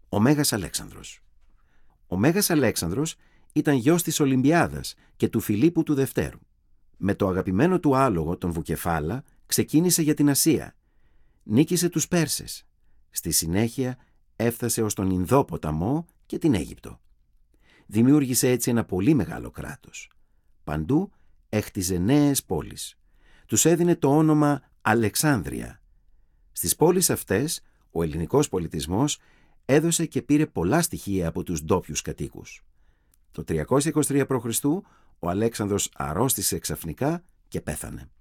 Ο Μέγας Αλέξανδρος. Ο Μέγας Αλέξανδρος ήταν γιος της Ολυμπιάδας και του Φιλίππου του Δευτέρου. Με το αγαπημένο του άλογο, τον Βουκεφάλα, ξεκίνησε για την Ασία. Νίκησε τους Πέρσες. Στη συνέχεια έφτασε ως τον Ινδόποταμό και την Αίγυπτο. Δημιούργησε έτσι ένα πολύ μεγάλο κράτος. Παντού έχτιζε νέες πόλεις. Τους έδινε το όνομα Αλεξάνδρεια. Στις πόλεις αυτές, ο ελληνικός πολιτισμός έδωσε και πήρε πολλά στοιχεία από τους ντόπιους κατοίκους. Το 323 π.Χ. ο Αλέξανδρος αρρώστησε ξαφνικά και πέθανε.